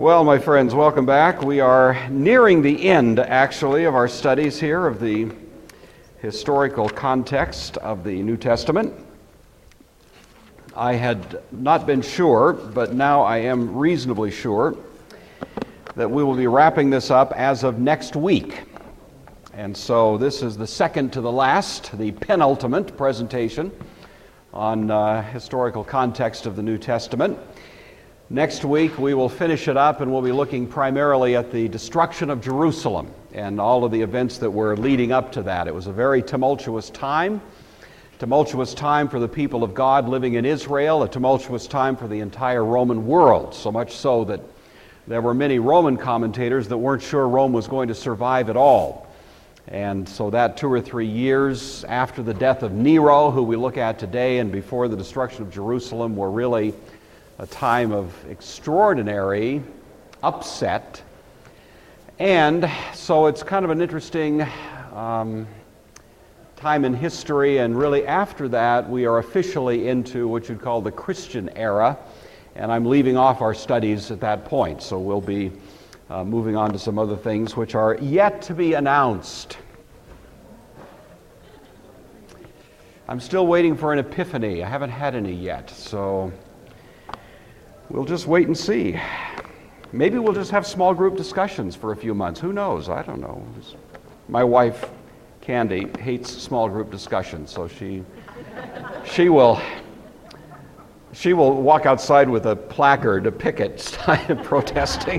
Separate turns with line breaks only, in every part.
Well, my friends, welcome back. We are nearing the end, actually, of our studies here of the historical context of the New Testament. I had not been sure, but now I am reasonably sure that we will be wrapping this up as of next week. And so this is the second to the last, the penultimate presentation on historical context of the New Testament. Next week we will finish it up and we'll be looking primarily at the destruction of Jerusalem and all of the events that were leading up to that. It was a very tumultuous time for the people of God living in Israel, a tumultuous time for the entire Roman world, so much so that there were many Roman commentators that weren't sure Rome was going to survive at all. And so that 2 or 3 years after the death of Nero, who we look at today, and before the destruction of Jerusalem were really a time of extraordinary upset. And so it's kind of an interesting time in history, and really after that we are officially into what you'd call the Christian era, and I'm leaving off our studies at that point, so we'll be moving on to some other things which are yet to be announced. I'm still waiting for an epiphany. I haven't had any yet, so we'll just wait and see. Maybe we'll just have small group discussions for a few months. Who knows? I don't know. My wife, Candy, hates small group discussions, so she will walk outside with a placard, a picket, protesting.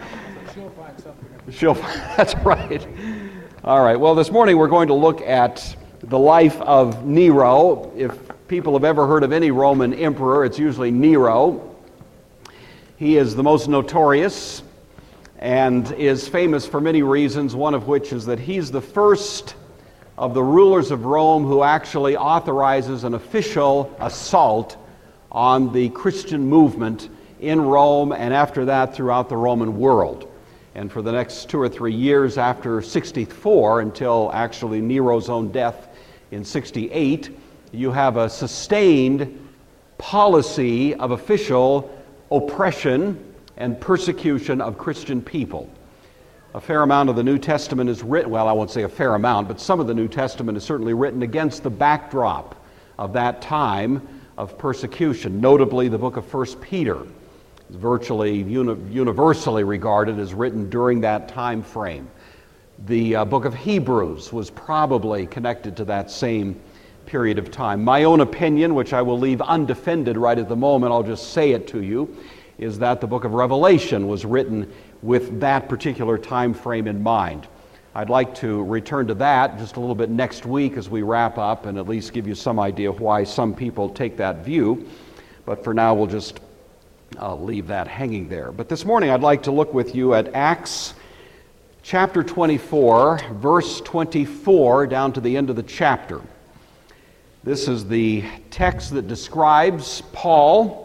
That's right. All right. Well, this morning we're going to look at the life of Nero. If people have ever heard of any Roman emperor, it's usually Nero. He is the most notorious and is famous for many reasons, one of which is that he's the first of the rulers of Rome who actually authorizes an official assault on the Christian movement in Rome, and after that throughout the Roman world. And for the next 2 or 3 years after 64, until actually Nero's own death in 68, you have a sustained policy of official oppression and persecution of Christian people. A fair amount of the New Testament is written, well, I won't say a fair amount, but some of the New Testament is certainly written against the backdrop of that time of persecution. Notably, the book of 1 Peter is virtually universally regarded as written during that time frame. The book of Hebrews was probably connected to that same period of time. My own opinion, which I will leave undefended right at the moment, I'll just say it to you, is that the book of Revelation was written with that particular time frame in mind. I'd like to return to that just a little bit next week as we wrap up and at least give you some idea of why some people take that view. But for now, we'll just leave that hanging there. But this morning, I'd like to look with you at Acts chapter 24, verse 24, down to the end of the chapter. This is the text that describes Paul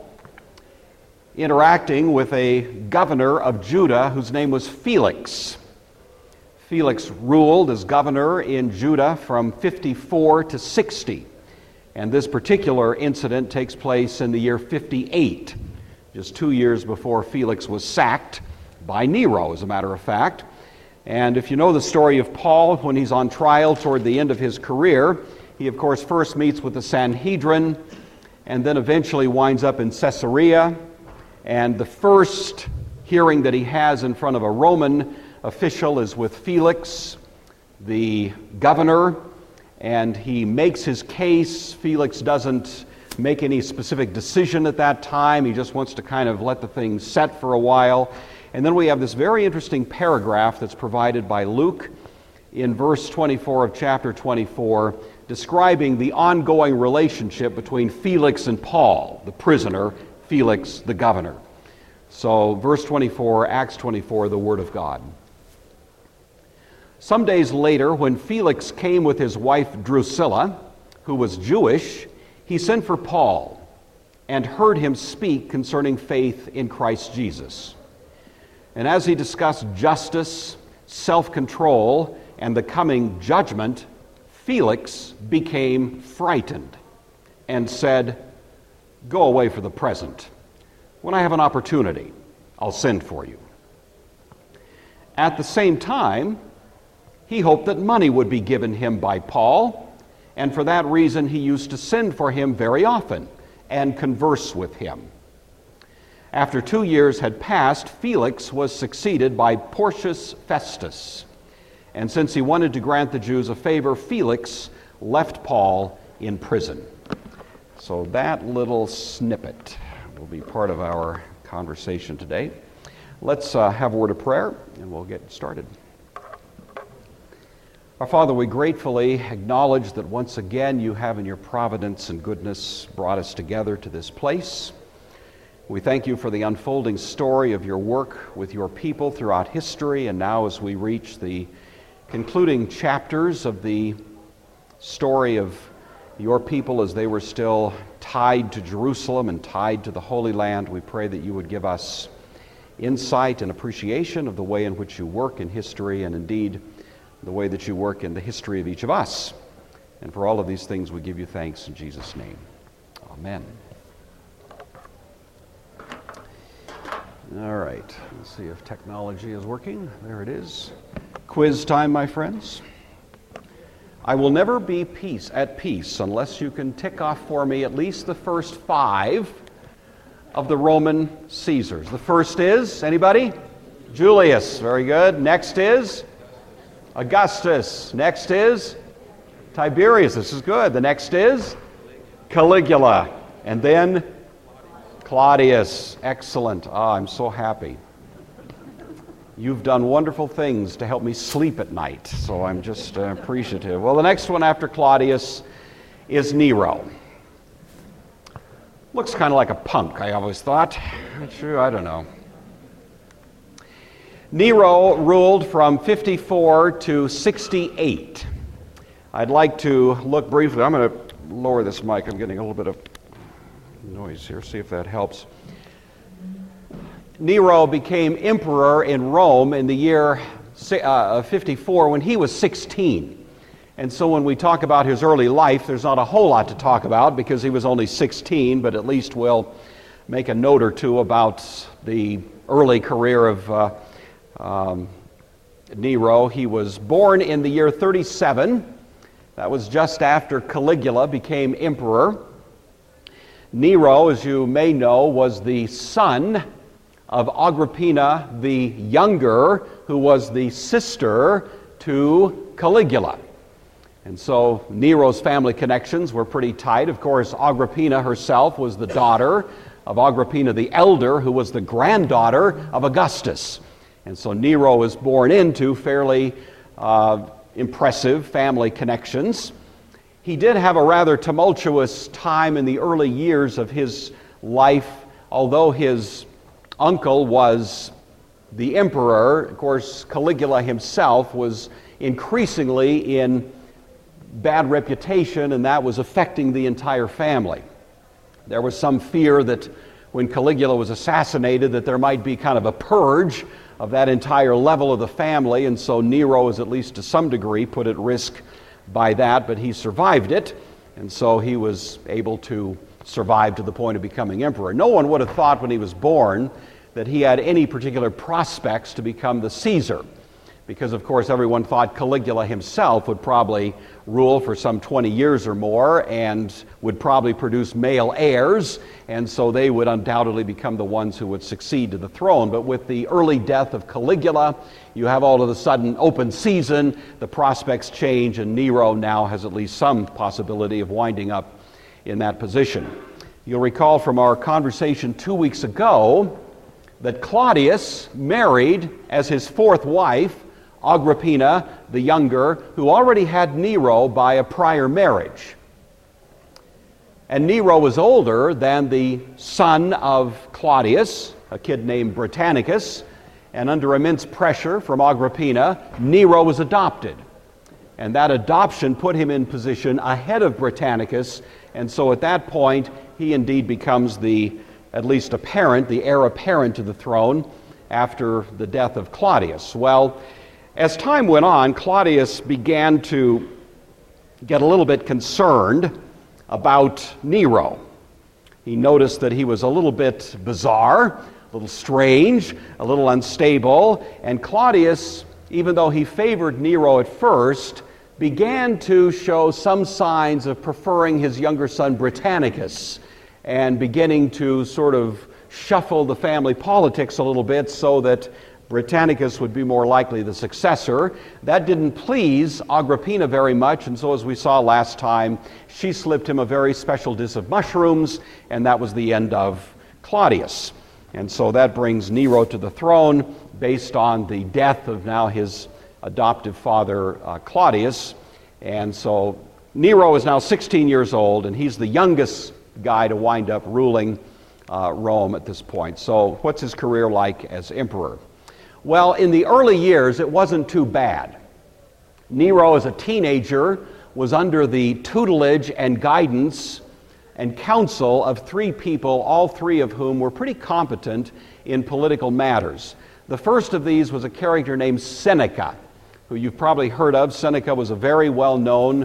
interacting with a governor of Judah whose name was Felix. Felix ruled as governor in Judah from 54 to 60. And this particular incident takes place in the year 58, just 2 years before Felix was sacked by Nero, as a matter of fact. And if you know the story of Paul, when he's on trial toward the end of his career, he, of course, first meets with the Sanhedrin and then eventually winds up in Caesarea. And the first hearing that he has in front of a Roman official is with Felix, the governor, and he makes his case. Felix doesn't make any specific decision at that time. He just wants to kind of let the thing set for a while. And then we have this very interesting paragraph that's provided by Luke in verse 24 of chapter 24, describing the ongoing relationship between Felix and Paul, the prisoner, Felix, the governor. So, verse 24, Acts 24, the Word of God. Some days later, when Felix came with his wife Drusilla, who was Jewish, he sent for Paul and heard him speak concerning faith in Christ Jesus. And as he discussed justice, self-control, and the coming judgment, Felix became frightened and said, "Go away for the present. When I have an opportunity, I'll send for you." At the same time, he hoped that money would be given him by Paul, and for that reason he used to send for him very often and converse with him. After 2 years had passed, Felix was succeeded by Porcius Festus. And since he wanted to grant the Jews a favor, Felix left Paul in prison. So that little snippet will be part of our conversation today. Let's have a word of prayer, and we'll get started. Our Father, we gratefully acknowledge that once again you have in your providence and goodness brought us together to this place. We thank you for the unfolding story of your work with your people throughout history, and now as we reach the concluding chapters of the story of your people as they were still tied to Jerusalem and tied to the Holy Land, we pray that you would give us insight and appreciation of the way in which you work in history, and indeed the way that you work in the history of each of us. And for all of these things we give you thanks in Jesus' name. Amen. All right, let's see if technology is working. There it is. Quiz time, my friends. I will never be at peace unless you can tick off for me at least the first 5 of the Roman Caesars. The first is, anybody? Julius, very good. Next is Augustus. Next is Tiberius. This is good. The next is Caligula. And then Claudius. Excellent. I'm so happy. You've done wonderful things to help me sleep at night, so I'm just appreciative. Well, the next one after Claudius is Nero. Looks kind of like a punk, I always thought. Sure, I don't know. Nero ruled from 54 to 68. I'd like to look briefly. I'm going to lower this mic. I'm getting a little bit of noise here. See if that helps. Nero became emperor in Rome in the year 54 when he was 16. And so when we talk about his early life, there's not a whole lot to talk about because he was only 16, but at least we'll make a note or two about the early career of Nero. He was born in the year 37. That was just after Caligula became emperor. Nero, as you may know, was the son of Agrippina the Younger, who was the sister to Caligula. And so Nero's family connections were pretty tight. Of course, Agrippina herself was the daughter of Agrippina the Elder, who was the granddaughter of Augustus. And so Nero was born into fairly impressive family connections. He did have a rather tumultuous time in the early years of his life, although his uncle was the emperor. Of course, Caligula himself was increasingly in bad reputation, and that was affecting the entire family. There was some fear that when Caligula was assassinated that there might be kind of a purge of that entire level of the family, and so Nero was at least to some degree put at risk by that, but he survived it, and so he was able to survive to the point of becoming emperor. No one would have thought when he was born that he had any particular prospects to become the Caesar, because of course everyone thought Caligula himself would probably rule for some 20 years or more and would probably produce male heirs, and so they would undoubtedly become the ones who would succeed to the throne. But with the early death of Caligula, you have all of a sudden open season, the prospects change, and Nero now has at least some possibility of winding up in that position. You'll recall from our conversation 2 weeks ago that Claudius married as his 4th wife Agrippina the Younger, who already had Nero by a prior marriage. And Nero was older than the son of Claudius, a kid named Britannicus, and under immense pressure from Agrippina, Nero was adopted. And that adoption put him in position ahead of Britannicus, and so at that point, he indeed becomes the heir apparent to the throne after the death of Claudius. Well, as time went on, Claudius began to get a little bit concerned about Nero. He noticed that he was a little bit bizarre, little strange, a little unstable, and Claudius, even though he favored Nero at first, began to show some signs of preferring his younger son Britannicus and beginning to sort of shuffle the family politics a little bit so that Britannicus would be more likely the successor. That didn't please Agrippina very much, and so as we saw last time, she slipped him a very special dish of mushrooms, and that was the end of Claudius. And so that brings Nero to the throne based on the death of now his adoptive father, Claudius. And so Nero is now 16 years old, and he's the youngest guy to wind up ruling Rome at this point. So what's his career like as emperor? Well, in the early years, it wasn't too bad. Nero, as a teenager, was under the tutelage and guidance and counsel of three people, all three of whom were pretty competent in political matters. The first of these was a character named Seneca, who you've probably heard of. Seneca was a very well-known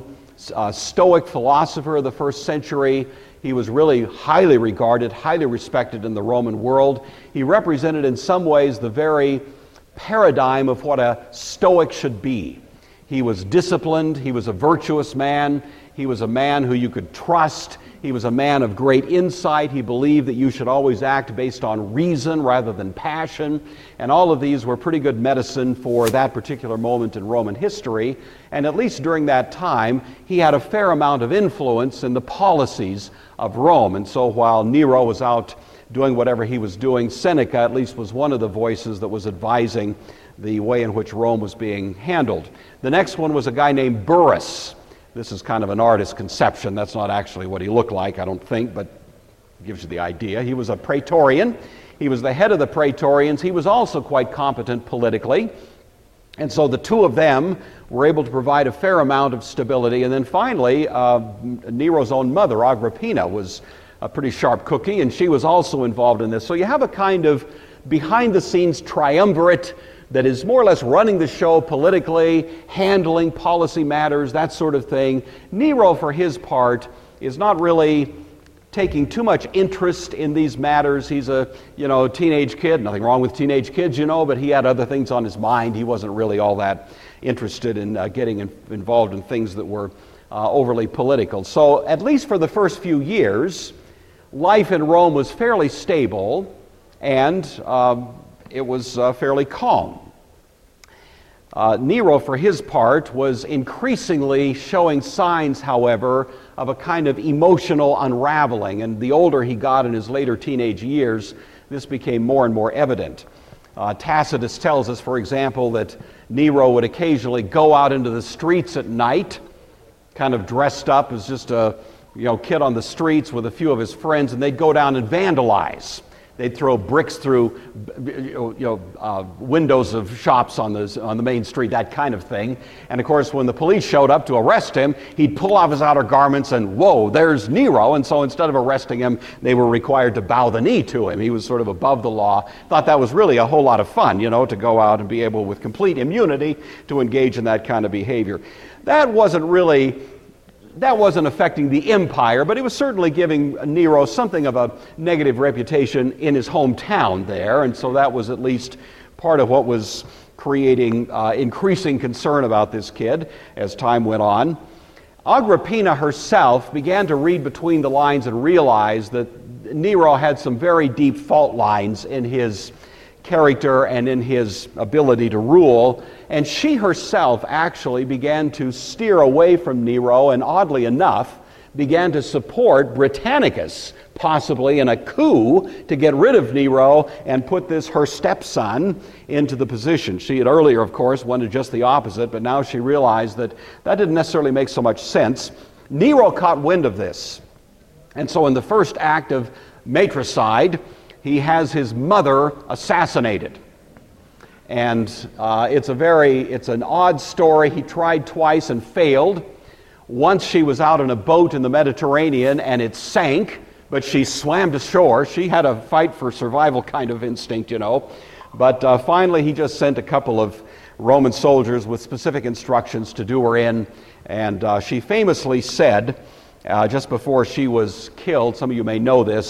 Stoic philosopher of the first century. He was really highly regarded, highly respected in the Roman world. He represented in some ways the very paradigm of what a Stoic should be. He was disciplined, he was a virtuous man, he was a man who you could trust, he was a man of great insight, he believed that you should always act based on reason rather than passion, and all of these were pretty good medicine for that particular moment in Roman history, and at least during that time, he had a fair amount of influence in the policies of Rome, and so while Nero was out doing whatever he was doing, Seneca at least was one of the voices that was advising the way in which Rome was being handled. The next one was a guy named Burrus. This is kind of an artist's conception. That's not actually what he looked like, I don't think, but it gives you the idea. He was a praetorian. He was the head of the praetorians. He was also quite competent politically. And so the two of them were able to provide a fair amount of stability. And then finally, Nero's own mother, Agrippina, was a pretty sharp cookie, and she was also involved in this. So you have a kind of behind-the-scenes triumvirate that is more or less running the show politically, handling policy matters, that sort of thing. Nero, for his part, is not really taking too much interest in these matters. He's a, teenage kid. Nothing wrong with teenage kids, but he had other things on his mind. He wasn't really all that interested in getting involved in things that were overly political. So at least for the first few years, life in Rome was fairly stable, and it was fairly calm. Nero, for his part, was increasingly showing signs, however, of a kind of emotional unraveling, and the older he got in his later teenage years, this became more and more evident. Tacitus tells us, for example, that Nero would occasionally go out into the streets at night, kind of dressed up as just a kid on the streets with a few of his friends, and they'd go down and vandalize. They'd throw bricks through windows of shops on the main street, that kind of thing. And of course, when the police showed up to arrest him, he'd pull off his outer garments and, whoa, there's Nero. And so instead of arresting him, they were required to bow the knee to him. He was sort of above the law. Thought that was really a whole lot of fun, to go out and be able, with complete immunity, to engage in that kind of behavior. That wasn't affecting the empire, but it was certainly giving Nero something of a negative reputation in his hometown there, and so that was at least part of what was creating increasing concern about this kid as time went on. Agrippina herself began to read between the lines and realize that Nero had some very deep fault lines in his character and in his ability to rule, and she herself actually began to steer away from Nero and, oddly enough, began to support Britannicus, possibly in a coup to get rid of Nero and put her stepson into the position. She had earlier, of course, wanted just the opposite, but now she realized that didn't necessarily make so much sense. Nero caught wind of this, and so in the first act of matricide, he has his mother assassinated. And it's an odd story. He tried twice and failed. Once she was out on a boat in the Mediterranean and it sank, but she swam to shore. She had a fight for survival kind of instinct, But finally he just sent a couple of Roman soldiers with specific instructions to do her in. And she famously said, just before she was killed, some of you may know this,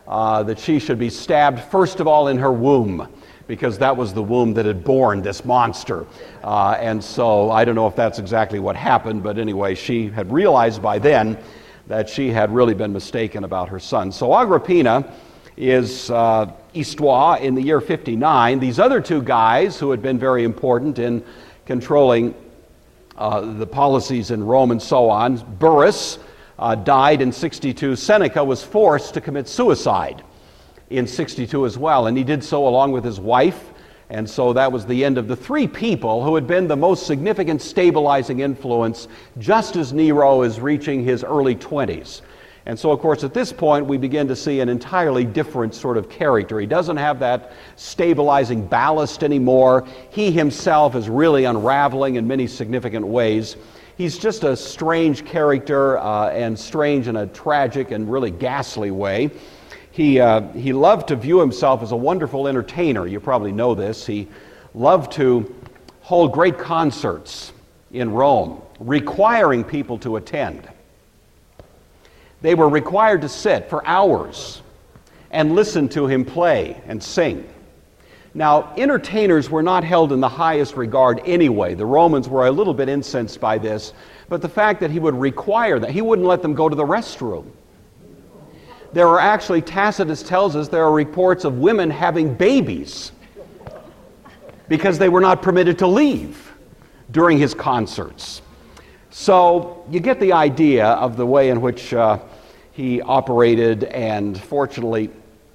that she should be stabbed first of all in her womb, because that was the womb that had borne this monster. And so I don't know if that's exactly what happened, but anyway, she had realized by then that she had really been mistaken about her son. So Agrippina is histoire in the year 59. These other two guys who had been very important in controlling the policies in Rome and so on, Burrus died in 62. Seneca was forced to commit suicide in 62 as well, and he did so along with his wife, and so that was the end of the three people who had been the most significant stabilizing influence just as Nero is reaching his early 20s. And so, of course, at this point, we begin to see an entirely different sort of character. He doesn't have that stabilizing ballast anymore. He himself is really unraveling in many significant ways. He's just a strange character, and strange in a tragic and really ghastly way. He loved to view himself as a wonderful entertainer. You probably know this. He loved to hold great concerts in Rome, requiring people to attend. They were required to sit for hours and listen to him play and sing. Now, entertainers were not held in the highest regard anyway. The Romans were a little bit incensed by this, but the fact that he would require that, he wouldn't let them go to the restroom. There are actually, Tacitus tells us, there are reports of women having babies because they were not permitted to leave during his concerts. So you get the idea of the way in which he operated, and fortunately,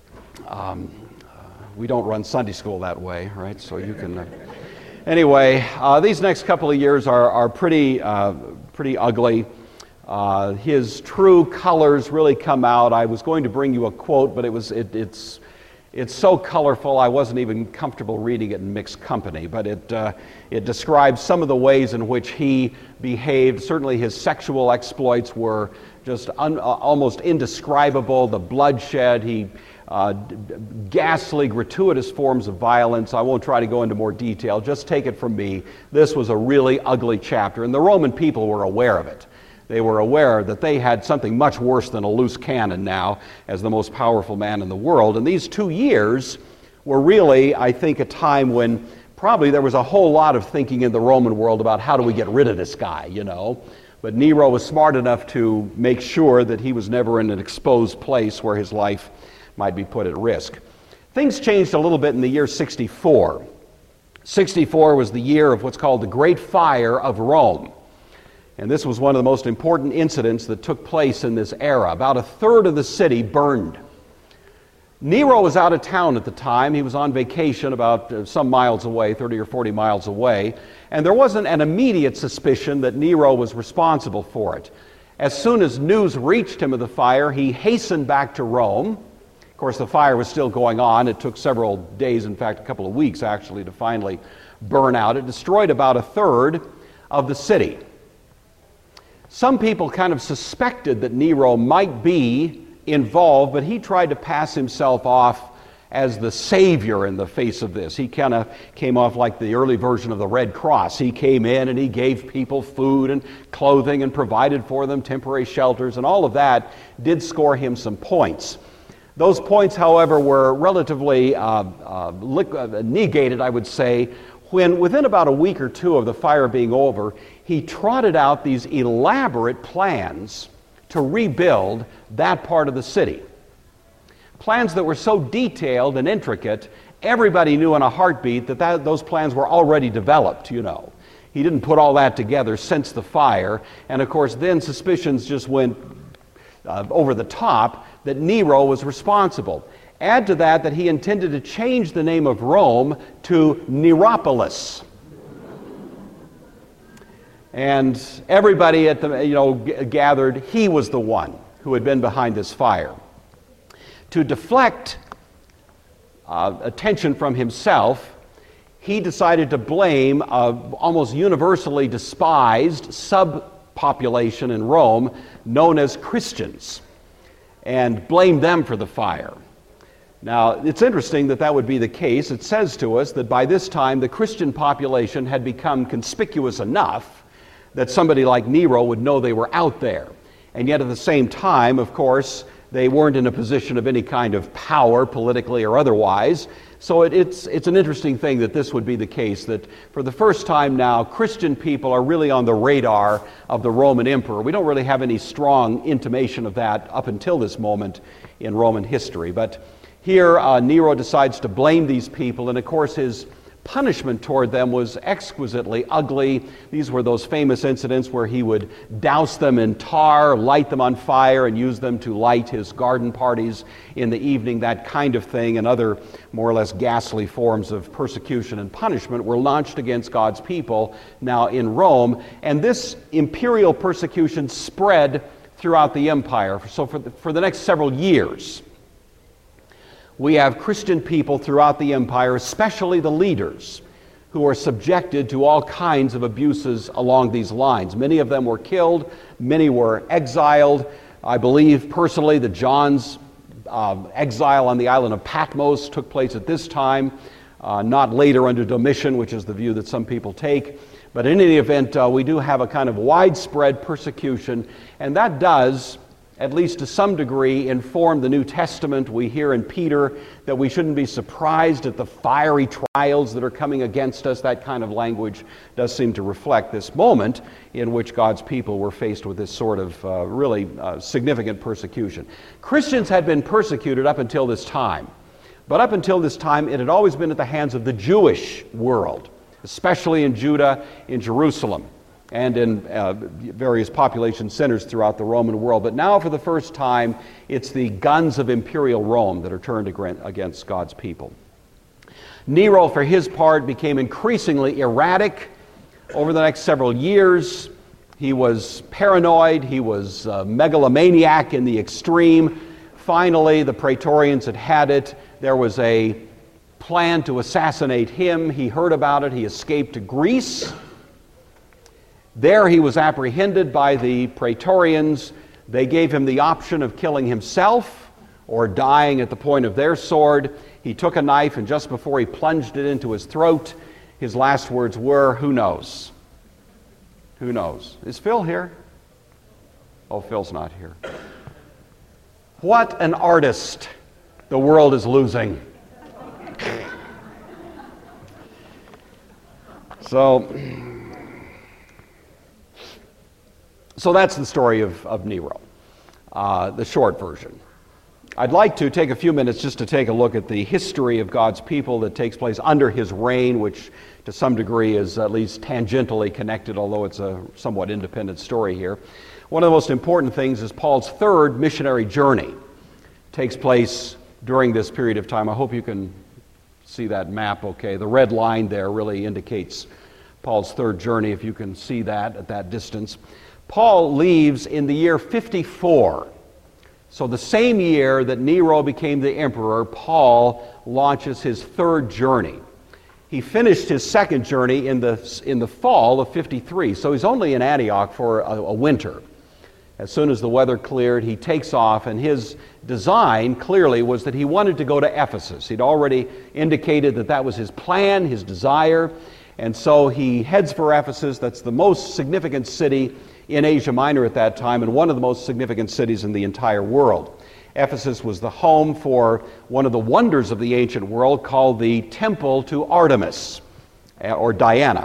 we don't run Sunday school that way, right? So you can... Anyway, these next couple of years are pretty ugly. His true colors really come out. I was going to bring you a quote, but it's so colorful I wasn't even comfortable reading it in mixed company. But it describes some of the ways in which he behaved. Certainly his sexual exploits were just almost indescribable. The bloodshed, ghastly, gratuitous forms of violence. I won't try to go into more detail. Just take it from me. This was a really ugly chapter, and the Roman people were aware of it. They were aware that they had something much worse than a loose cannon now as the most powerful man in the world. And these 2 years were really, I think, a time when probably there was a whole lot of thinking in the Roman world about how do we get rid of this guy, you know. But Nero was smart enough to make sure that he was never in an exposed place where his life might be put at risk. Things changed a little bit in the year 64. 64 was the year of what's called the Great Fire of Rome. And this was one of the most important incidents that took place in this era. About a third of the city burned. Nero was out of town at the time. He was on vacation about some miles away, 30 or 40 miles away. And there wasn't an immediate suspicion that Nero was responsible for it. As soon as news reached him of the fire, he hastened back to Rome. Of course, the fire was still going on. It took several days, in fact, a couple of weeks actually, to finally burn out. It destroyed about a third of the city. Some people kind of suspected that Nero might be involved, but he tried to pass himself off as the savior in the face of this. He kind of came off like the early version of the Red Cross. He came in and he gave people food and clothing and provided for them temporary shelters, and all of that did score him some points. Those points, however, were relatively negated, I would say, when within about a week or two of the fire being over, he trotted out these elaborate plans to rebuild that part of the city. Plans that were so detailed and intricate, everybody knew in a heartbeat that those plans were already developed, you know. He didn't put all that together since the fire, and of course then suspicions just went over the top that Nero was responsible. Add to that he intended to change the name of Rome to Neropolis. And everybody at the gathered he was the one who had been behind this fire. To deflect attention from himself, he decided to blame almost universally despised subpopulation in Rome known as Christians, and blame them for the fire. Now, it's interesting that would be the case. It says to us that by this time the Christian population had become conspicuous enough that somebody like Nero would know they were out there. And yet at the same time, of course, They weren't in a position of any kind of power, politically or otherwise. So it's an interesting thing that this would be the case, that for the first time now, Christian people are really on the radar of the Roman emperor. We don't really have any strong intimation of that up until this moment in Roman history. But here, Nero decides to blame these people, and of course his punishment toward them was exquisitely ugly. These were those famous incidents where he would douse them in tar, light them on fire, and use them to light his garden parties in the evening. That kind of thing and other more or less ghastly forms of persecution and punishment were launched against God's people now in Rome. And this imperial persecution spread throughout the empire. So for the next several years, we have Christian people throughout the empire, especially the leaders, who are subjected to all kinds of abuses along these lines. Many of them were killed, many were exiled. I believe personally that John's exile on the island of Patmos took place at this time, not later under Domitian, which is the view that some people take. But in any event, we do have a kind of widespread persecution, and that does, at least to some degree, inform the New Testament. We hear in Peter that we shouldn't be surprised at the fiery trials that are coming against us. That kind of language does seem to reflect this moment in which God's people were faced with this sort of really significant persecution. Christians had been persecuted up until this time, but up until this time it had always been at the hands of the Jewish world, especially in Judah, in Jerusalem, and in various population centers throughout the Roman world. But now, for the first time, it's the guns of imperial Rome that are turned against God's people. Nero, for his part, became increasingly erratic over the next several years. He was paranoid, he was megalomaniac in the extreme. Finally, the Praetorians had it. There was a plan to assassinate him. He heard about it. He escaped to Greece. There he was apprehended by the Praetorians. They gave him the option of killing himself or dying at the point of their sword. He took a knife, and just before he plunged it into his throat, his last words were, "Who knows? Who knows?" Is Phil here? Oh, Phil's not here. What an artist the world is losing. So that's the story of Nero, the short version. I'd like to take a few minutes just to take a look at the history of God's people that takes place under his reign, which to some degree is at least tangentially connected, although it's a somewhat independent story here. One of the most important things is Paul's third missionary journey. It takes place during this period of time. I hope you can see that map okay. The red line there really indicates Paul's third journey, if you can see that at that distance. Paul leaves in the year 54. So the same year that Nero became the emperor, Paul launches his third journey. He finished his second journey in the fall of 53. So he's only in Antioch for a winter. As soon as the weather cleared, he takes off, and his design clearly was that he wanted to go to Ephesus. He'd already indicated that that was his plan, his desire, and so he heads for Ephesus. That's the most significant city in Asia Minor at that time, and one of the most significant cities in the entire world. Ephesus was the home for one of the wonders of the ancient world called the Temple to Artemis, or Diana.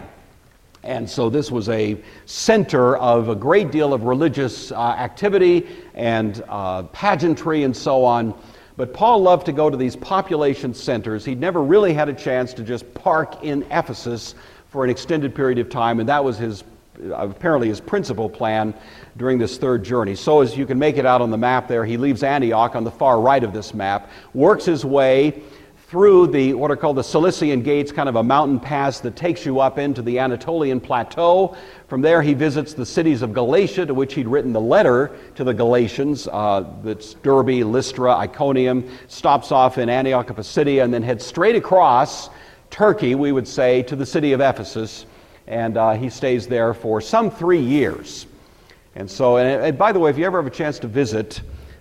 And so this was a center of a great deal of religious activity and pageantry and so on. But Paul loved to go to these population centers. He'd never really had a chance to just park in Ephesus for an extended period of time, and that was apparently his principal plan during this third journey. So as you can make it out on the map there, he leaves Antioch on the far right of this map, works his way through what are called the Cilician Gates, kind of a mountain pass that takes you up into the Anatolian plateau. From there he visits the cities of Galatia, to which he'd written the letter to the Galatians. That's Derbe, Lystra, Iconium, stops off in Antioch of Pisidia, and then heads straight across Turkey, we would say, to the city of Ephesus. And he stays there for some 3 years. And so, and by the way, if you ever have a chance to visit,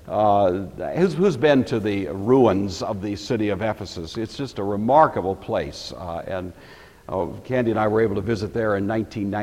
who's been to the ruins of the city of Ephesus? It's just a remarkable place. And Candy and I were able to visit there in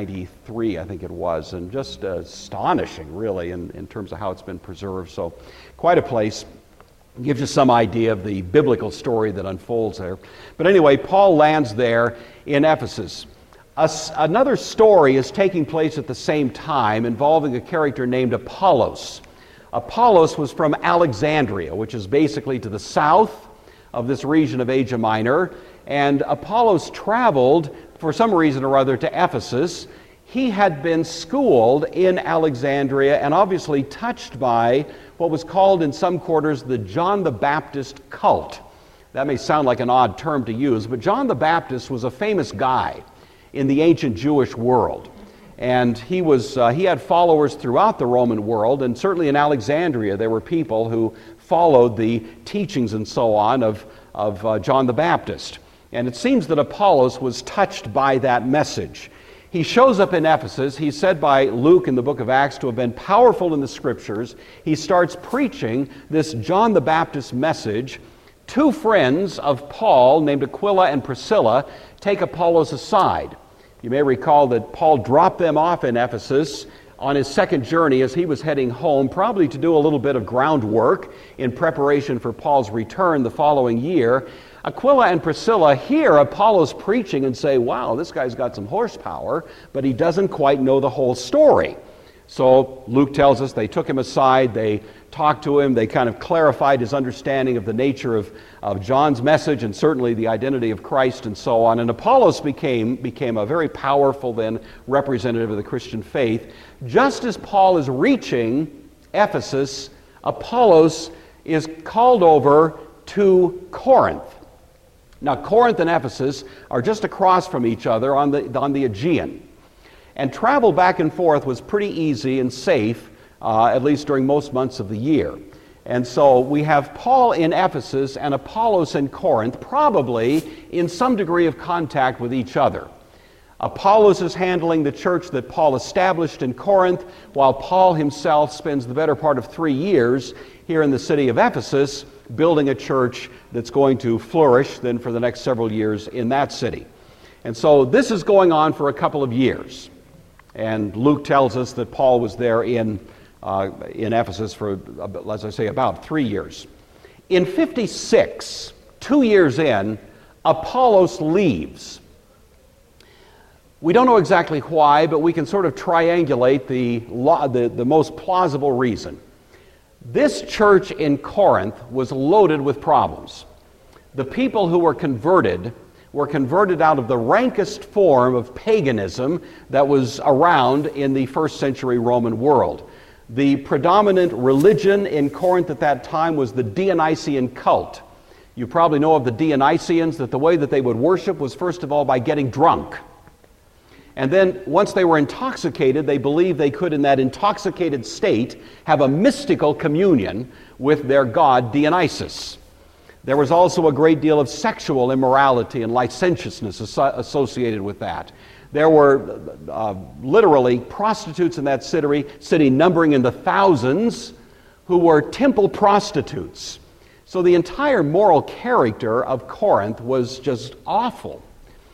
1993, I think it was, and just astonishing, really, in terms of how it's been preserved. So quite a place. Gives you some idea of the biblical story that unfolds there. But anyway, Paul lands there in Ephesus. Another story is taking place at the same time involving a character named Apollos. Apollos was from Alexandria, which is basically to the south of this region of Asia Minor. And Apollos traveled, for some reason or other, to Ephesus. He had been schooled in Alexandria and obviously touched by what was called in some quarters the John the Baptist cult. That may sound like an odd term to use, but John the Baptist was a famous guy in the ancient Jewish world. And he had followers throughout the Roman world, and certainly in Alexandria there were people who followed the teachings and so on of John the Baptist. And it seems that Apollos was touched by that message. He shows up in Ephesus. He's said by Luke in the book of Acts to have been powerful in the Scriptures. He starts preaching this John the Baptist message. Two friends of Paul, named Aquila and Priscilla, take Apollos aside. You may recall that Paul dropped them off in Ephesus on his second journey as he was heading home, probably to do a little bit of groundwork in preparation for Paul's return the following year. Aquila and Priscilla hear Apollos preaching and say, wow, this guy's got some horsepower, but he doesn't quite know the whole story. So Luke tells us they took him aside, they talked to him, they kind of clarified his understanding of the nature of John's message and certainly the identity of Christ and so on. And Apollos became a very powerful then representative of the Christian faith. Just as Paul is reaching Ephesus, Apollos is called over to Corinth. Now, Corinth and Ephesus are just across from each other on the Aegean. And travel back and forth was pretty easy and safe, at least during most months of the year. And so we have Paul in Ephesus and Apollos in Corinth, probably in some degree of contact with each other. Apollos is handling the church that Paul established in Corinth, while Paul himself spends the better part of 3 years here in the city of Ephesus, building a church that's going to flourish then for the next several years in that city. And so this is going on for a couple of years. And Luke tells us that Paul was there in Ephesus for, as I say, about 3 years. In 56, 2 years in, Apollos leaves. We don't know exactly why, but we can sort of triangulate the most plausible reason. This church in Corinth was loaded with problems. The people who were converted out of the rankest form of paganism that was around in the first century Roman world. The predominant religion in Corinth at that time was the Dionysian cult. You probably know of the Dionysians, that the way that they would worship was first of all by getting drunk. And then once they were intoxicated, they believed they could, in that intoxicated state, have a mystical communion with their god Dionysus. There was also a great deal of sexual immorality and licentiousness associated with that. There were literally prostitutes in that city numbering in the thousands who were temple prostitutes. So the entire moral character of Corinth was just awful.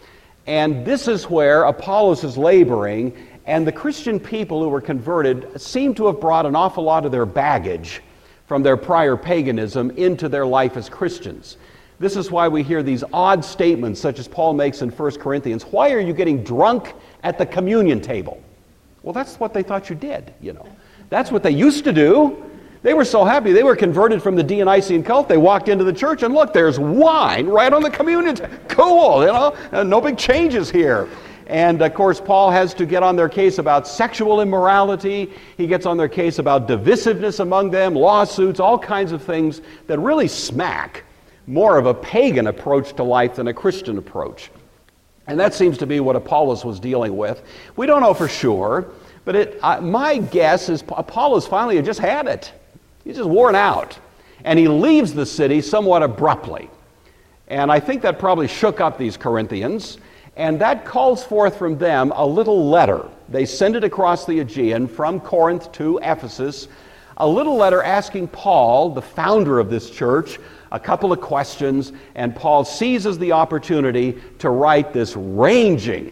And this is where Apollos is laboring, and the Christian people who were converted seem to have brought an awful lot of their baggage from their prior paganism into their life as Christians. This is why we hear these odd statements such as Paul makes in 1 Corinthians. Why are you getting drunk at the communion table? Well, that's what they thought you did, you know. That's what they used to do. They were so happy. They were converted from the Dionysian cult. They walked into the church and look, there's wine right on the communion table. Cool, you know, no big changes here. And of course, Paul has to get on their case about sexual immorality. He gets on their case about divisiveness among them, lawsuits, all kinds of things that really smack more of a pagan approach to life than a Christian approach. And that seems to be what Apollos was dealing with. We don't know for sure, but my guess is Apollos finally had just had it. He's just worn out. And he leaves the city somewhat abruptly. And I think that probably shook up these Corinthians. And that calls forth from them a little letter. They send it across the Aegean from Corinth to Ephesus, a little letter asking Paul, the founder of this church, a couple of questions, and Paul seizes the opportunity to write this ranging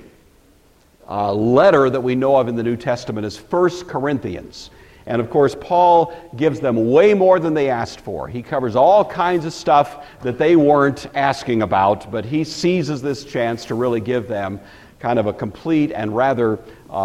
letter that we know of in the New Testament as 1 Corinthians. And of course, Paul gives them way more than they asked for. He covers all kinds of stuff that they weren't asking about, but he seizes this chance to really give them kind of a complete and rather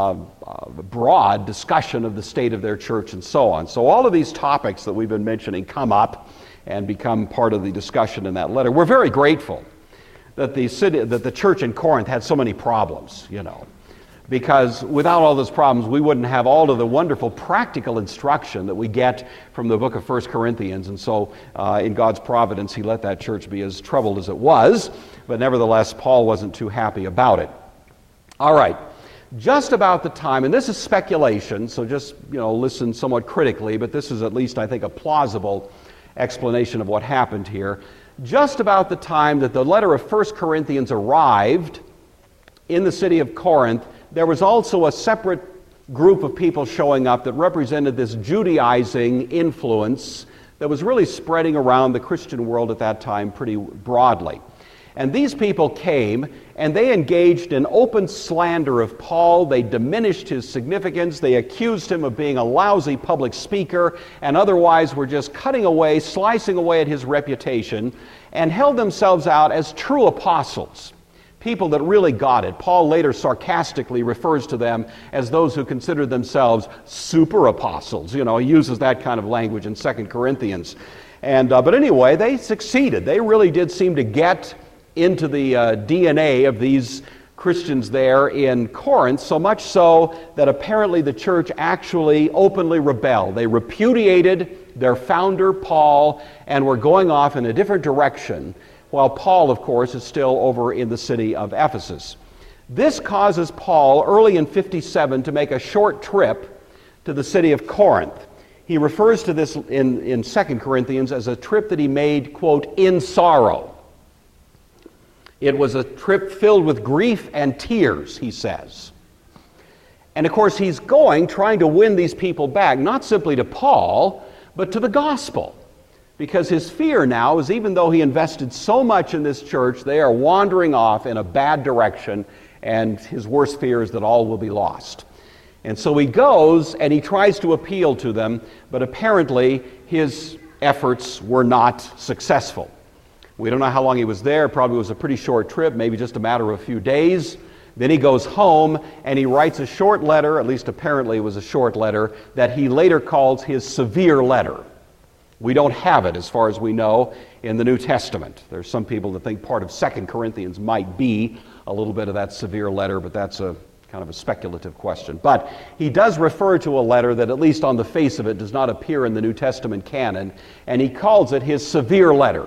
broad discussion of the state of their church and so on. So all of these topics that we've been mentioning come up and become part of the discussion in that letter. We're very grateful that the church in Corinth had so many problems, because without all those problems, we wouldn't have all of the wonderful practical instruction that we get from the book of 1 Corinthians. And so in God's providence, he let that church be as troubled as it was, but nevertheless, Paul wasn't too happy about it. All right, just about the time, and this is speculation, so just listen somewhat critically, but this is at least, I think, a plausible explanation of what happened here. Just about the time that the letter of 1 Corinthians arrived in the city of Corinth, there was also a separate group of people showing up that represented this Judaizing influence that was really spreading around the Christian world at that time pretty broadly. And these people came and they engaged in open slander of Paul. They diminished his significance. They accused him of being a lousy public speaker and otherwise were just cutting away, slicing away at his reputation, and held themselves out as true apostles. People that really got it. Paul later sarcastically refers to them as those who consider themselves super apostles. He uses that kind of language in 2 Corinthians. But anyway, they succeeded. They really did seem to get into the DNA of these Christians there in Corinth, so much so that apparently the church actually openly rebelled. They repudiated their founder, Paul, and were going off in a different direction, while Paul, of course, is still over in the city of Ephesus. This causes Paul, early in 57, to make a short trip to the city of Corinth. He refers to this in 2 Corinthians as a trip that he made, quote, in sorrow. It was a trip filled with grief and tears, he says. And of course, he's trying to win these people back, not simply to Paul, but to the gospel. Because his fear now is, even though he invested so much in this church, they are wandering off in a bad direction, and his worst fear is that all will be lost. And so he goes and he tries to appeal to them, but apparently his efforts were not successful. We don't know how long he was there. Probably was a pretty short trip, maybe just a matter of a few days. Then he goes home and he writes a short letter, at least apparently it was a short letter, that he later calls his severe letter. We don't have it, as far as we know, in the New Testament. There's some people that think part of 2 Corinthians might be a little bit of that severe letter, but that's a kind of a speculative question. But he does refer to a letter that, at least on the face of it, does not appear in the New Testament canon, and he calls it his severe letter.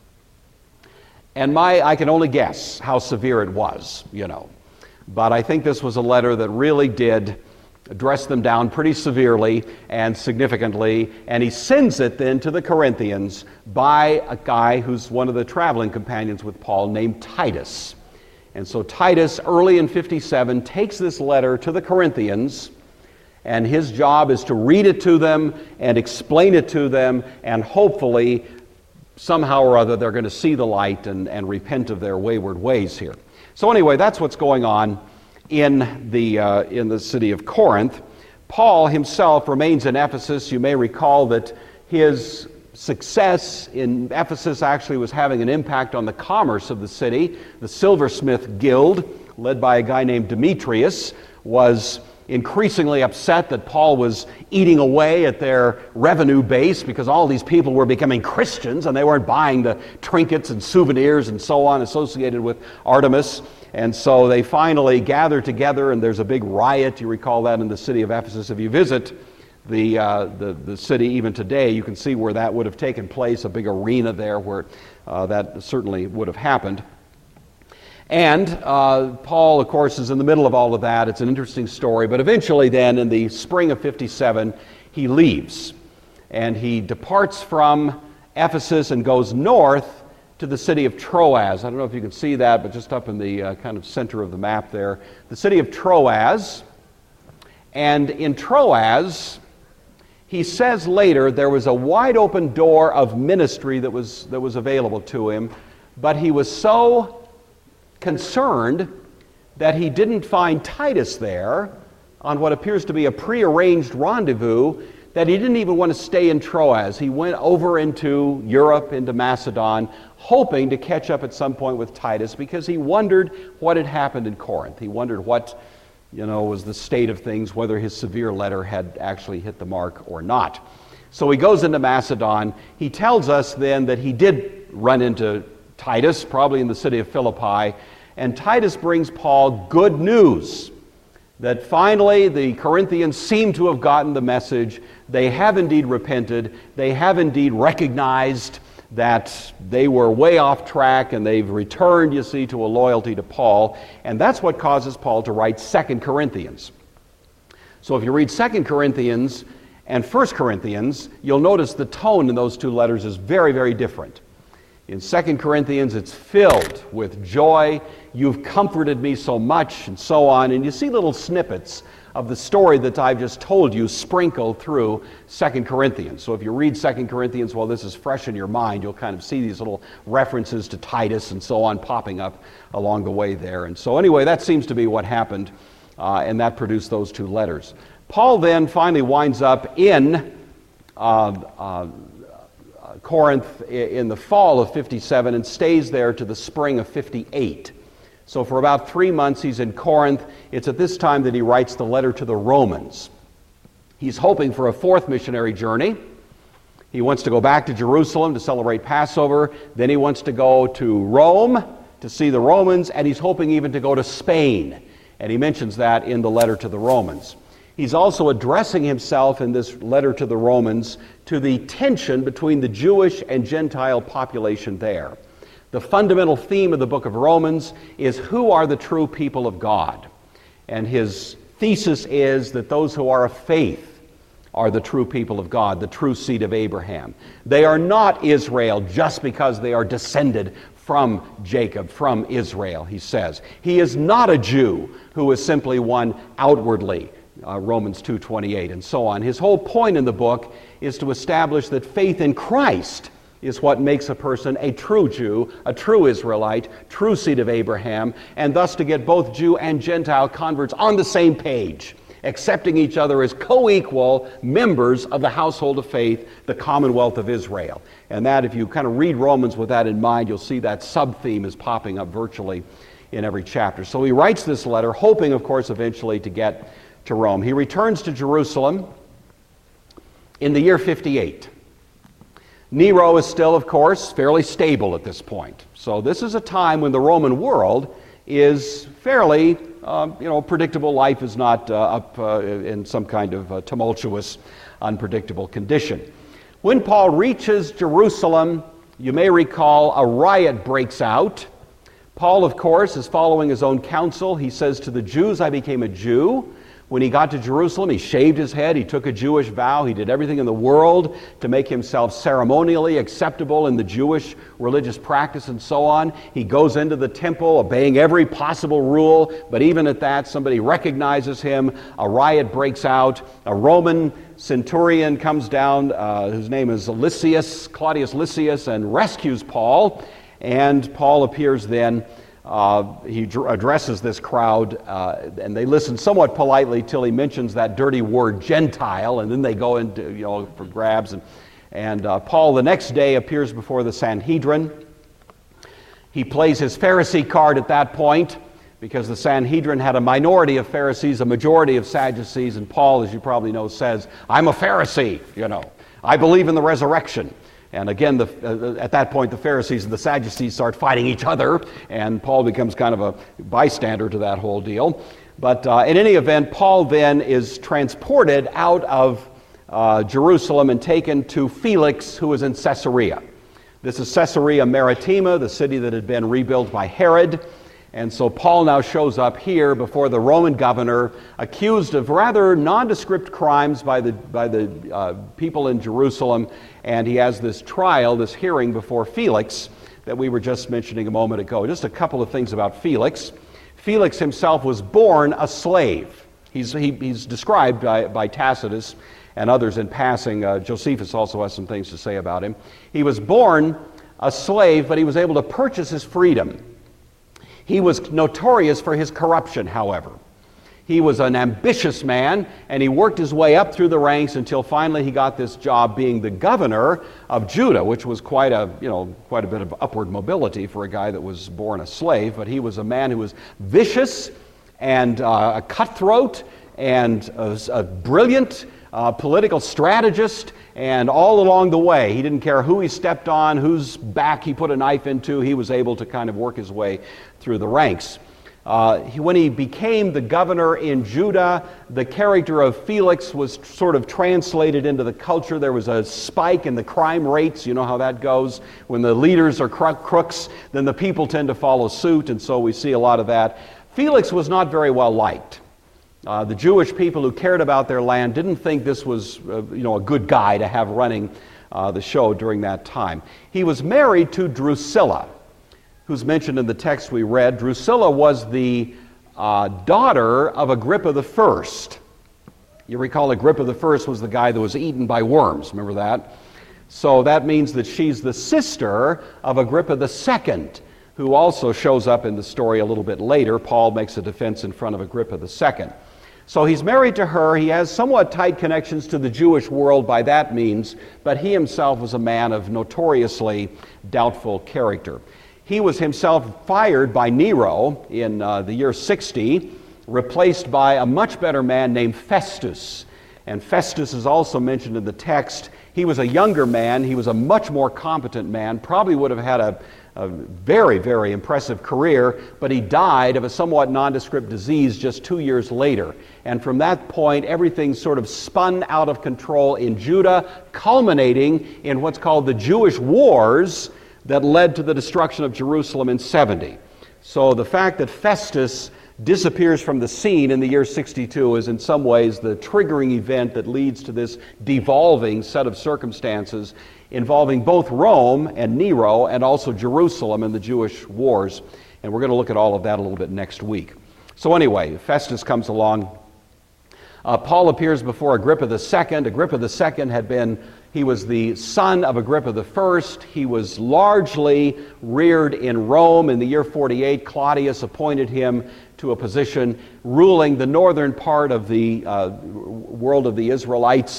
And I can only guess how severe it was, But I think this was a letter that really did dress them down pretty severely and significantly, and he sends it then to the Corinthians by a guy who's one of the traveling companions with Paul named Titus. And so Titus, early in 57, takes this letter to the Corinthians, and his job is to read it to them and explain it to them, and hopefully somehow or other they're going to see the light and repent of their wayward ways here. So anyway, that's what's going on in the city of Corinth. Paul himself remains in Ephesus. You may recall that his success in Ephesus actually was having an impact on the commerce of the city. The silversmith guild, led by a guy named Demetrius, was increasingly upset that Paul was eating away at their revenue base because all these people were becoming Christians and they weren't buying the trinkets and souvenirs and so on associated with Artemis. And so they finally gather together, and there's a big riot. You recall that in the city of Ephesus. If you visit the city even today, you can see where that would have taken place, a big arena there where that certainly would have happened. And Paul, of course, is in the middle of all of that. It's an interesting story. But eventually then, in the spring of 57, he leaves. And he departs from Ephesus and goes north to the city of Troas. I don't know if you can see that, but just up in the kind of center of the map there. The city of Troas. And in Troas, he says later there was a wide open door of ministry that was available to him, but he was so concerned that he didn't find Titus there on what appears to be a prearranged rendezvous, that he didn't even want to stay in Troas. He went over into Europe, into Macedon, hoping to catch up at some point with Titus, because he wondered what had happened in Corinth. He wondered what, was the state of things, whether his severe letter had actually hit the mark or not. So he goes into Macedon. He tells us then that he did run into Titus, probably in the city of Philippi, and Titus brings Paul good news that finally the Corinthians seem to have gotten the message. They have indeed repented. They have indeed recognized that they were way off track, and they've returned, you see, to a loyalty to Paul. And that's what causes Paul to write 2 Corinthians. So if you read 2 Corinthians and 1 Corinthians, you'll notice the tone in those two letters is very, very different. In 2 Corinthians, it's filled with joy. You've comforted me so much, and so on. And you see little snippets of the story that I've just told you sprinkled through 2 Corinthians. So if you read 2 Corinthians while this is fresh in your mind, you'll kind of see these little references to Titus and so on popping up along the way there. And so anyway, that seems to be what happened, and that produced those two letters. Paul then finally winds up in Corinth in the fall of 57 and stays there to the spring of 58. So for about 3 months he's in Corinth. It's at this time that he writes the letter to the Romans. He's hoping for a fourth missionary journey. He wants to go back to Jerusalem to celebrate Passover. Then he wants to go to Rome to see the Romans, and he's hoping even to go to Spain. And he mentions that in the letter to the Romans. He's also addressing himself in this letter to the Romans to the tension between the Jewish and Gentile population there. The fundamental theme of the book of Romans is who are the true people of God. And his thesis is that those who are of faith are the true people of God, the true seed of Abraham. They are not Israel just because they are descended from Jacob, from Israel, he says. He is not a Jew who is simply one outwardly, Romans 2:28, and so on. His whole point in the book is to establish that faith in Christ is what makes a person a true Jew, a true Israelite, true seed of Abraham, and thus to get both Jew and Gentile converts on the same page, accepting each other as co-equal members of the household of faith, the commonwealth of Israel. And that, if you kind of read Romans with that in mind, you'll see that sub-theme is popping up virtually in every chapter. So he writes this letter, hoping, of course, eventually to get to Rome. He returns to Jerusalem in the year 58. Nero is still, of course, fairly stable at this point. So this is a time when the Roman world is fairly, predictable. Life is not up in some kind of tumultuous, unpredictable condition. When Paul reaches Jerusalem, you may recall a riot breaks out. Paul, of course, is following his own counsel. He says to the Jews, I became a Jew. When he got to Jerusalem, he shaved his head, he took a Jewish vow, he did everything in the world to make himself ceremonially acceptable in the Jewish religious practice and so on. He goes into the temple, obeying every possible rule, but even at that, somebody recognizes him, a riot breaks out, a Roman centurion comes down, whose name is Claudius Lysias, and rescues Paul, and Paul appears then. He addresses this crowd, and they listen somewhat politely till he mentions that dirty word Gentile, and then they go into, for grabs. And Paul the next day appears before the Sanhedrin. He plays his Pharisee card at that point, because the Sanhedrin had a minority of Pharisees, a majority of Sadducees, and Paul, as you probably know, says, I'm a Pharisee, I believe in the resurrection. And again, at that point, the Pharisees and the Sadducees start fighting each other, and Paul becomes kind of a bystander to that whole deal. But in any event, Paul then is transported out of Jerusalem and taken to Felix, who is in Caesarea. This is Caesarea Maritima, the city that had been rebuilt by Herod. And so Paul now shows up here before the Roman governor, accused of rather nondescript crimes by the people in Jerusalem, and he has this trial, this hearing before Felix that we were just mentioning a moment ago. Just a couple of things about Felix. Felix himself was born a slave. He's described by Tacitus and others in passing. Josephus also has some things to say about him. He was born a slave, but he was able to purchase his freedom. He was notorious for his corruption, however. He was an ambitious man, and he worked his way up through the ranks until finally he got this job being the governor of Judah, which was quite a bit of upward mobility for a guy that was born a slave. But he was a man who was vicious and a cutthroat and a brilliant political strategist, and all along the way, he didn't care who he stepped on, whose back he put a knife into. He was able to kind of work his way through the ranks. When he became the governor in Judah, the character of Felix was sort of translated into the culture. There was a spike in the crime rates. You know how that goes. When the leaders are crooks, then the people tend to follow suit, and so we see a lot of that. Felix was not very well liked. The Jewish people who cared about their land didn't think this was a good guy to have running the show during that time. He was married to Drusilla, who's mentioned in the text we read. Drusilla was the daughter of Agrippa I. You recall Agrippa I was the guy that was eaten by worms. Remember that? So that means that she's the sister of Agrippa II, who also shows up in the story a little bit later. Paul makes a defense in front of Agrippa II. So he's married to her. He has somewhat tight connections to the Jewish world by that means, but he himself was a man of notoriously doubtful character. He was himself fired by Nero in the year 60, replaced by a much better man named Festus. And Festus is also mentioned in the text. He was a younger man. He was a much more competent man, probably would have had a very, very impressive career, but he died of a somewhat nondescript disease just 2 years later. And from that point, everything sort of spun out of control in Judah, culminating in what's called the Jewish Wars that led to the destruction of Jerusalem in 70. So the fact that Festus disappears from the scene in the year 62 is in some ways the triggering event that leads to this devolving set of circumstances involving both Rome and Nero and also Jerusalem and the Jewish wars. And we're going to look at all of that a little bit next week. So anyway, Festus comes along. Paul appears before Agrippa II. Agrippa II he was the son of Agrippa I. He was largely reared in Rome. In the year 48, Claudius appointed him to a position ruling the northern part of the world of the Israelites,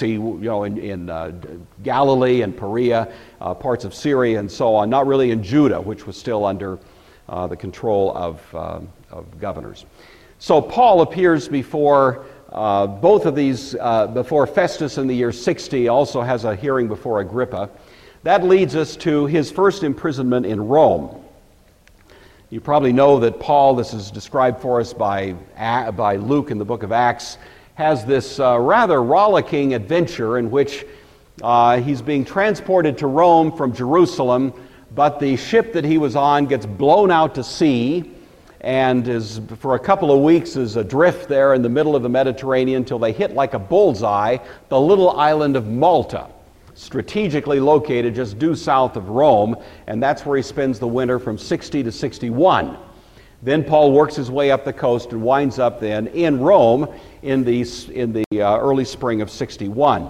in Galilee and Perea, parts of Syria and so on, not really in Judah, which was still under the control of governors. So Paul appears before both of these, before Festus in the year 60, also has a hearing before Agrippa. That leads us to his first imprisonment in Rome. You probably know that Paul, this is described for us by Luke in the book of Acts, has this rather rollicking adventure in which he's being transported to Rome from Jerusalem, but the ship that he was on gets blown out to sea and is for a couple of weeks is adrift there in the middle of the Mediterranean until they hit like a bullseye the little island of Malta, strategically located just due south of Rome, and that's where he spends the winter from 60 to 61. Then Paul works his way up the coast and winds up then in Rome in the early spring of 61.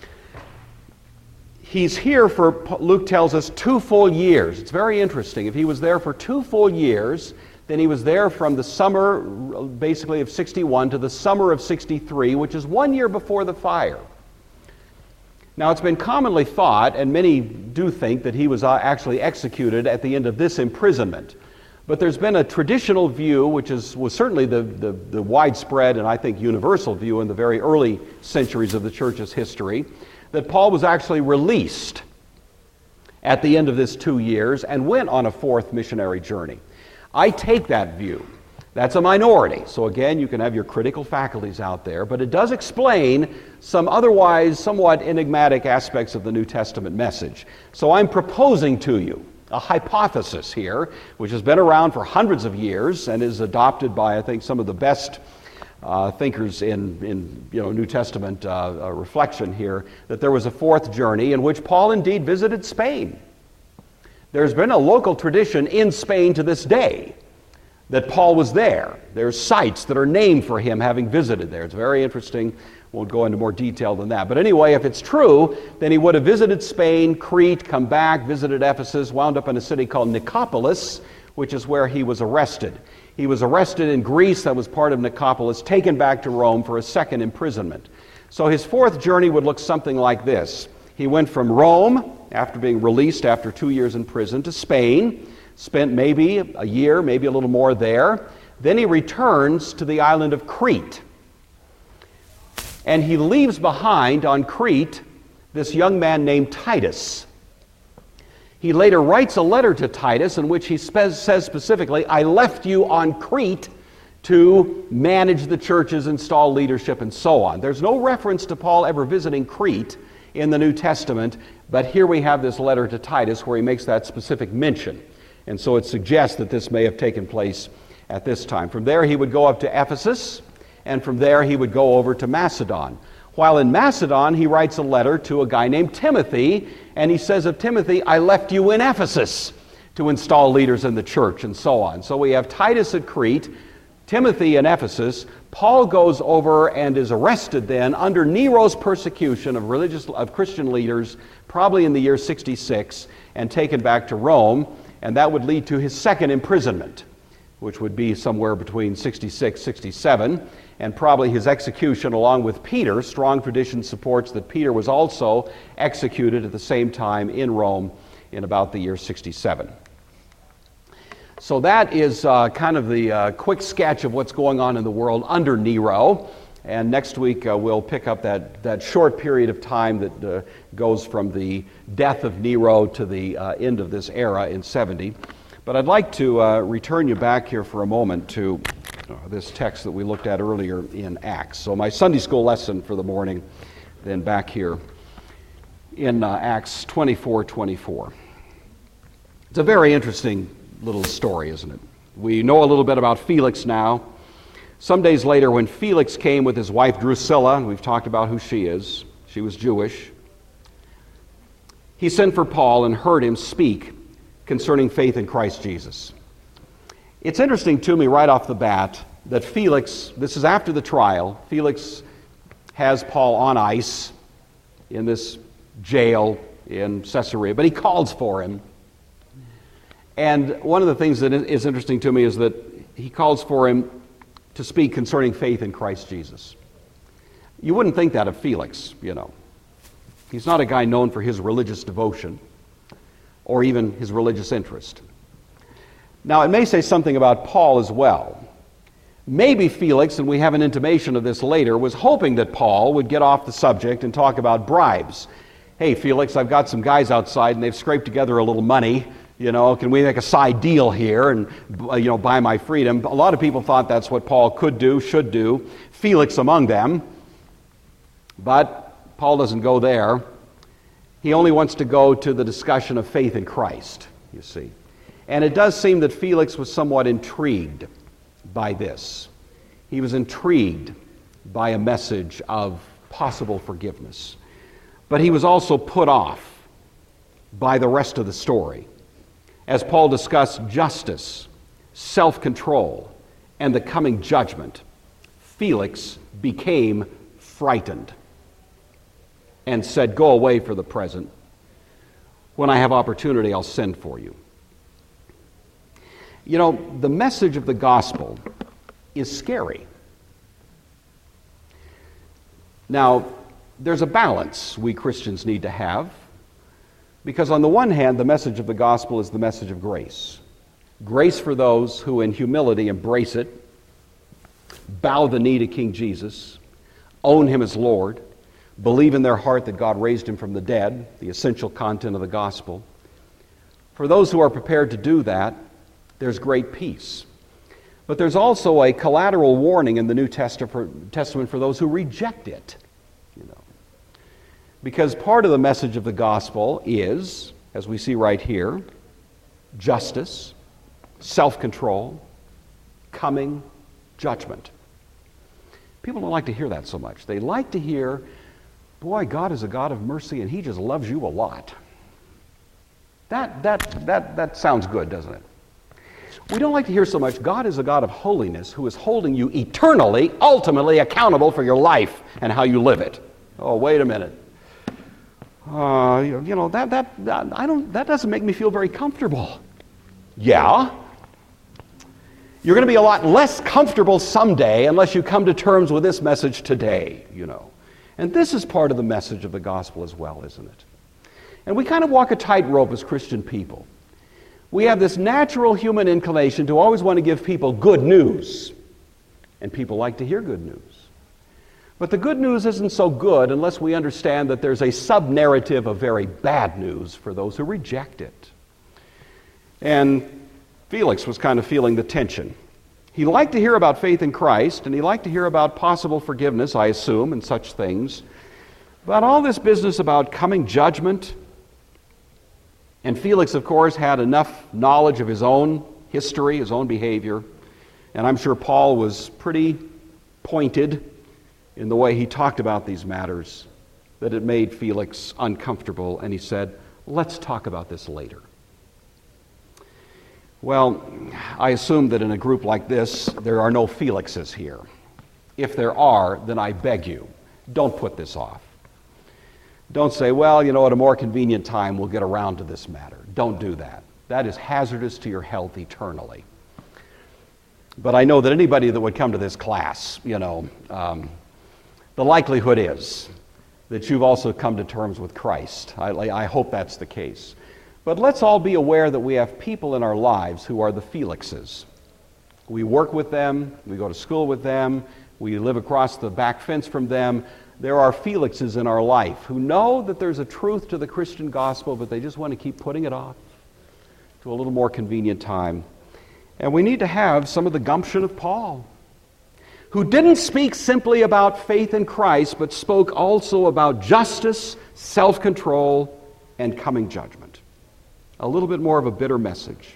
He's here for, Luke tells us, 2 full years. It's very interesting. If he was there for 2 full years, then he was there from the summer, basically, of 61 to the summer of 63, which is 1 year before the fire. Now, it's been commonly thought, and many do think, that he was actually executed at the end of this imprisonment. But there's been a traditional view, which was certainly the widespread and I think universal view in the very early centuries of the church's history, that Paul was actually released at the end of this 2 years and went on a 4th missionary journey. I take that view. That's a minority. So again, you can have your critical faculties out there, but it does explain some otherwise somewhat enigmatic aspects of the New Testament message. So I'm proposing to you a hypothesis here, which has been around for hundreds of years and is adopted by, I think, some of the best thinkers in New Testament reflection here, that there was a 4th journey in which Paul indeed visited Spain. There's been a local tradition in Spain to this day that Paul was there. There's sites that are named for him having visited there. It's very interesting. Won't go into more detail than that. But anyway, if it's true, then he would have visited Spain, Crete, come back, visited Ephesus, wound up in a city called Nicopolis, which is where he was arrested. He was arrested in Greece, that was part of Nicopolis, taken back to Rome for a second imprisonment. So his fourth journey would look something like this. He went from Rome, after being released after 2 years in prison, to Spain, spent maybe a year, maybe a little more there. Then he returns to the island of Crete. And he leaves behind on Crete this young man named Titus. He later writes a letter to Titus in which he says specifically, I left you on Crete to manage the churches, install leadership, and so on. There's no reference to Paul ever visiting Crete in the New Testament, but here we have this letter to Titus where he makes that specific mention. And so it suggests that this may have taken place at this time. From there he would go up to Ephesus, and from there he would go over to Macedon. While in Macedon, he writes a letter to a guy named Timothy, and he says of Timothy, I left you in Ephesus to install leaders in the church, and so on. So we have Titus at Crete, Timothy in Ephesus. Paul goes over and is arrested then under Nero's persecution of Christian leaders, probably in the year 66, and taken back to Rome, and that would lead to his second imprisonment, which would be somewhere between 66, 67, and probably his execution along with Peter. Strong tradition supports that Peter was also executed at the same time in Rome in about the year 67. So that is kind of the quick sketch of what's going on in the world under Nero. And next week we'll pick up that short period of time that goes from the death of Nero to the end of this era in 70. But I'd like to return you back here for a moment to this text that we looked at earlier in Acts. So my Sunday school lesson for the morning, then back here in Acts 24:24. It's a very interesting little story, isn't it? We know a little bit about Felix now. Some days later, when Felix came with his wife Drusilla, and we've talked about who she is, she was Jewish, he sent for Paul and heard him speak concerning faith in Christ Jesus. It's interesting to me right off the bat that Felix, this is after the trial, Felix has Paul on ice in this jail in Caesarea, but he calls for him. And one of the things that is interesting to me is that he calls for him to speak concerning faith in Christ Jesus. You wouldn't think that of Felix, you know. He's not a guy known for his religious devotion or even his religious interest. Now, it may say something about Paul as well. Maybe Felix, and we have an intimation of this later, was hoping that Paul would get off the subject and talk about bribes. Hey, Felix, I've got some guys outside and they've scraped together a little money. You know, can we make a side deal here and, buy my freedom? A lot of people thought that's what Paul could do, should do, Felix among them. But Paul doesn't go there. He only wants to go to the discussion of faith in Christ, you see. And it does seem that Felix was somewhat intrigued by this. He was intrigued by a message of possible forgiveness. But he was also put off by the rest of the story, as Paul discussed justice, self-control, and the coming judgment. Felix became frightened and said, "Go away for the present. When I have opportunity, I'll send for you." You know, the message of the gospel is scary. Now, there's a balance we Christians need to have, because on the one hand, the message of the gospel is the message of grace. Grace for those who in humility embrace it, bow the knee to King Jesus, own him as Lord, believe in their heart that God raised him from the dead, the essential content of the gospel. For those who are prepared to do that, there's great peace. But there's also a collateral warning in the New Testament for those who reject it. Because part of the message of the gospel is, as we see right here, justice, self-control, coming judgment. People don't like to hear that so much. They like to hear, boy, God is a God of mercy and he just loves you a lot. That sounds good, doesn't it? We don't like to hear so much, God is a God of holiness who is holding you eternally, ultimately accountable for your life and how you live it. Oh, wait a minute. That doesn't make me feel very comfortable. Yeah. You're going to be a lot less comfortable someday unless you come to terms with this message today, And this is part of the message of the gospel as well, isn't it? And we kind of walk a tightrope as Christian people. We have this natural human inclination to always want to give people good news. And people like to hear good news. But the good news isn't so good unless we understand that there's a sub-narrative of very bad news for those who reject it. And Felix was kind of feeling the tension. He liked to hear about faith in Christ, and he liked to hear about possible forgiveness, I assume, and such things. But all this business about coming judgment, and Felix, of course, had enough knowledge of his own history, his own behavior, and I'm sure Paul was pretty pointed in the way he talked about these matters, that it made Felix uncomfortable, and he said, let's talk about this later. Well, I assume that in a group like this, there are no Felixes here. If there are, then I beg you, don't put this off. Don't say, well, at a more convenient time we'll get around to this matter. Don't do that. That is hazardous to your health eternally. But I know that anybody that would come to this class, the likelihood is that you've also come to terms with Christ. I hope that's the case. But let's all be aware that we have people in our lives who are the Felixes. We work with them, we go to school with them, we live across the back fence from them. There are Felixes in our life who know that there's a truth to the Christian gospel, but they just want to keep putting it off to a little more convenient time. And we need to have some of the gumption of Paul, who didn't speak simply about faith in Christ, but spoke also about justice, self-control, and coming judgment. A little bit more of a bitter message.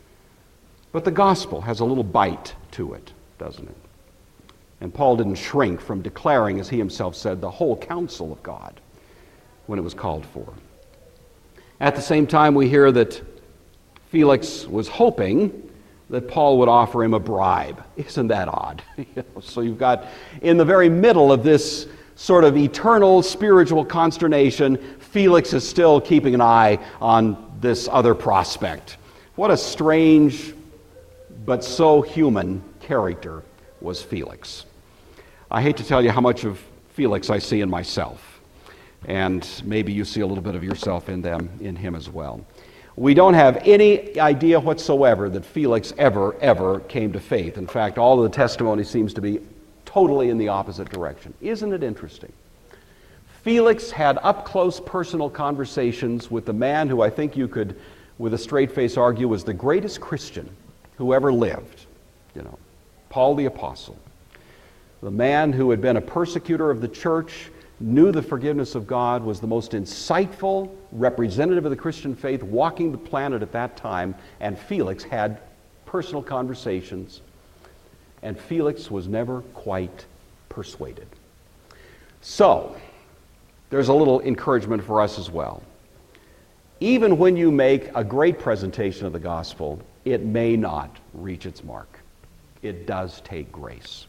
But the gospel has a little bite to it, doesn't it? And Paul didn't shrink from declaring, as he himself said, the whole counsel of God when it was called for. At the same time, we hear that Felix was hoping that Paul would offer him a bribe. Isn't that odd? So you've got, in the very middle of this sort of eternal spiritual consternation, Felix is still keeping an eye on this other prospect. What a strange but so human character was Felix. I hate to tell you how much of Felix I see in myself, and maybe you see a little bit of yourself in him as well. We don't have any idea whatsoever that Felix ever came to faith. In fact, all of the testimony seems to be totally in the opposite direction. Isn't it interesting? Felix had up-close personal conversations with the man who I think you could, with a straight face, argue was the greatest Christian who ever lived. Paul the Apostle. The man who had been a persecutor of the church, knew the forgiveness of God, was the most insightful representative of the Christian faith walking the planet at that time, and Felix had personal conversations, and Felix was never quite persuaded. So, there's a little encouragement for us as well. Even when you make a great presentation of the gospel, it may not reach its mark. It does take grace.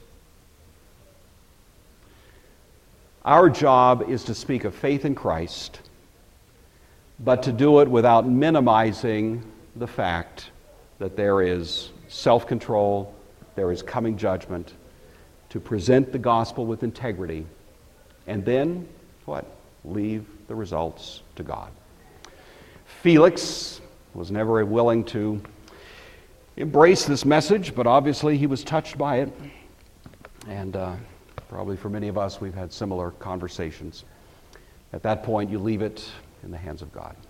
Our job is to speak of faith in Christ, but to do it without minimizing the fact that there is self-control, there is coming judgment, to present the gospel with integrity, and then, what? Leave the results to God. Felix was never willing to embrace this message, but obviously he was touched by it. And probably for many of us, we've had similar conversations. At that point, you leave it in the hands of God.